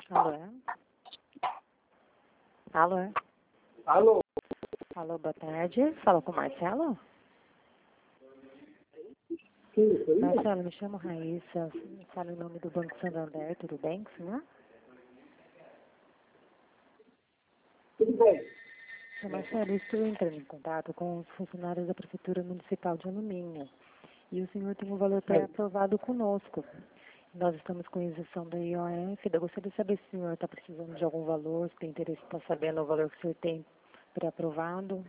Alô? Alô? Alô? Alô, boa tarde. Fala com o Marcelo? Sim, foi isso? Marcelo, me chamo Raíssa. Fala em nome do Banco Santander, tudo bem, senhor? Tudo bem. Seu Marcelo, eu estou entrando em contato com os funcionários da Prefeitura Municipal de Alumínio. E o senhor tem um valor pré-aprovado conosco. Nós estamos com isenção da IOF. Eu gostaria de saber se o senhor está precisando de algum valor, se tem interesse em estar sabendo o valor que o senhor tem pré-aprovado.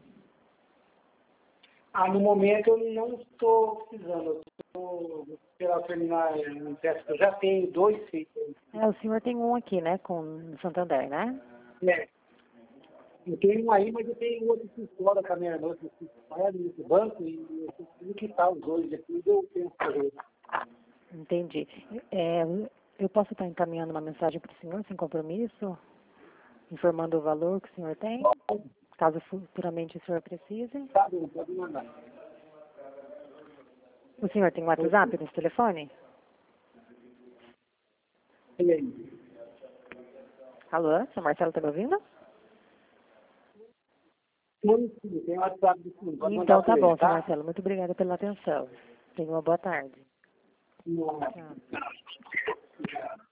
No momento eu não estou precisando. Eu estou esperando terminar um teste que eu já tenho 2 feitos. O senhor tem um aqui, né, com o Santander, né? Eu tenho um aí, mas eu tenho outro que fora com a minha irmã, que trabalha nesse banco, e eu preciso quitar os dois aqui, eu penso fazer. Entendi. Eu posso estar encaminhando uma mensagem para o senhor, sem compromisso, informando o valor que o senhor tem, caso futuramente o senhor precise? Tá bom, pode mandar. O senhor tem WhatsApp nesse telefone? E aí? Alô, seu Marcelo está me ouvindo? Tem WhatsApp do fundo, pode mandar Então tá por bom, ele, seu tá? Marcelo. Muito obrigada pela atenção. Tenha uma boa tarde. Não. Tchau.